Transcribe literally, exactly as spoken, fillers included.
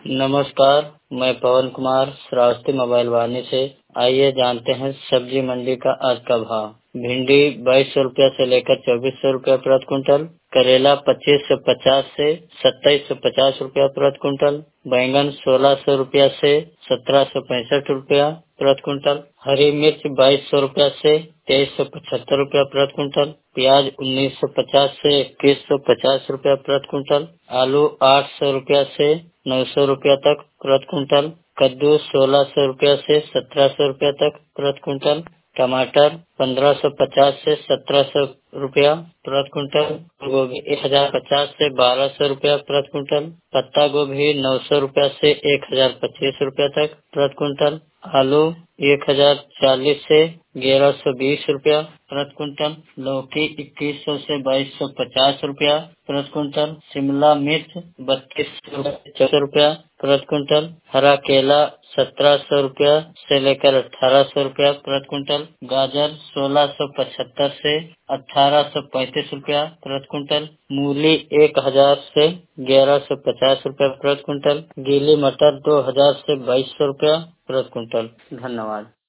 नमस्कार, मैं पवन कुमार श्रावस्ती मोबाइल वानी से। आइए जानते हैं सब्जी मंडी का आज का भाव। भिंडी बाईस सौ रुपया से लेकर चौबीस सौ रुपया प्रति क्विंटल, करेला पच्चीस सौ पचास से सत्ताईस सौ पचास रुपया प्रति क्विंटल, बैंगन सोलह सौ रुपया से सत्रह सौ पैंसठ रुपया प्रति क्विंटल, हरी मिर्च बाईस सौ रुपया से तेईस सौ पचहत्तर रुपया प्रति क्विंटल, प्याज उन्नीस सौ पचास से इक्कीस सौ पचास रुपया प्रति क्विंटल, आलू आठ सौ रुपया से नौ सौ रुपया तक प्रति क्विंटल, कद्दू सोलह सौ रुपया से सत्रह सौ रुपया तक प्रति क्विंटल, टमाटर पंद्रह सौ पचास से सत्रह सौ रुपया प्रति क्विंटल, गोभी एक हजार पचास से बारह सौ रुपया प्रति क्विंटल, पत्ता गोभी नौ सौ रुपया से एक हजार पच्चीस रुपया तक प्रति क्विंटल, आलू एक हजार चालीस से ग्यारह सौ बीस रुपया प्रति क्विंटल, लौकी इक्कीस सौ से बाईस सौ पचास रुपया प्रति क्विंटल, शिमला मिर्च बत्तीस सौ चौदह रुपया प्रति क्विंटल, हरा केला सत्रह सौ रुपया से लेकर अठारह सौ रुपया प्रति क्विंटल, गाजर सोलह सौ पचहत्तर से अठारह सौ पैंतीस रुपया प्रति क्विंटल, मूली एक हजार से ग्यारह सौ पचास रुपया प्रति क्विंटल, गीली मटर दो हजार से बाईस सौ रुपया प्रति क्विंटल। धन्यवाद।